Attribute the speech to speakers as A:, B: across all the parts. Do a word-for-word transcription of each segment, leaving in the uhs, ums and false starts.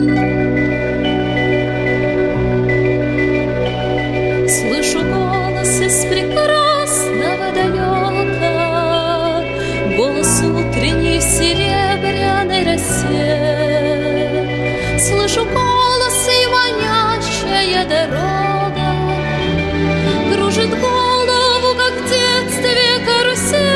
A: Слышу голос из прекрасного далека, голос утренней в серебряной росе. Слышу голос и манящая дорога кружит голову, как в детстве карусель.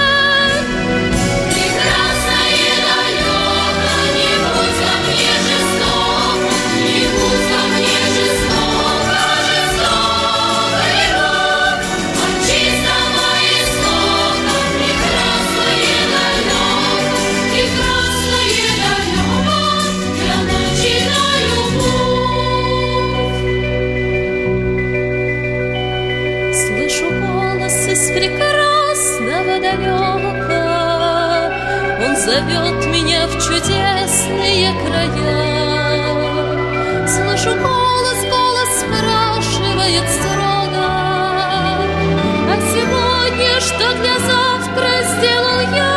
A: Из прекрасного далека он зовет меня в чудесные края. Слышу голос, голос спрашивает строго: а сегодня что для завтра сделал я?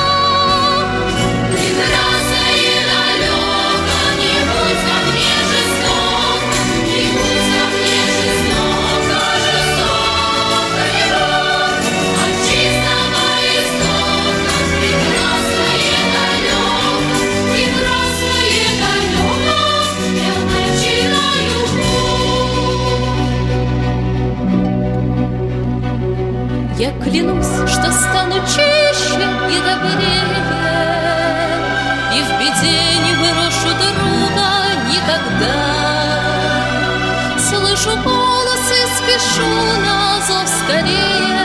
A: Прекрасное далеко, не будь ко мне жесток, не будь ко мне жестоко, жестоко его. Я клянусь, что стану чище и добрее, и в беде не брошу друга никогда. Слышу голос и спешу на зов скорее.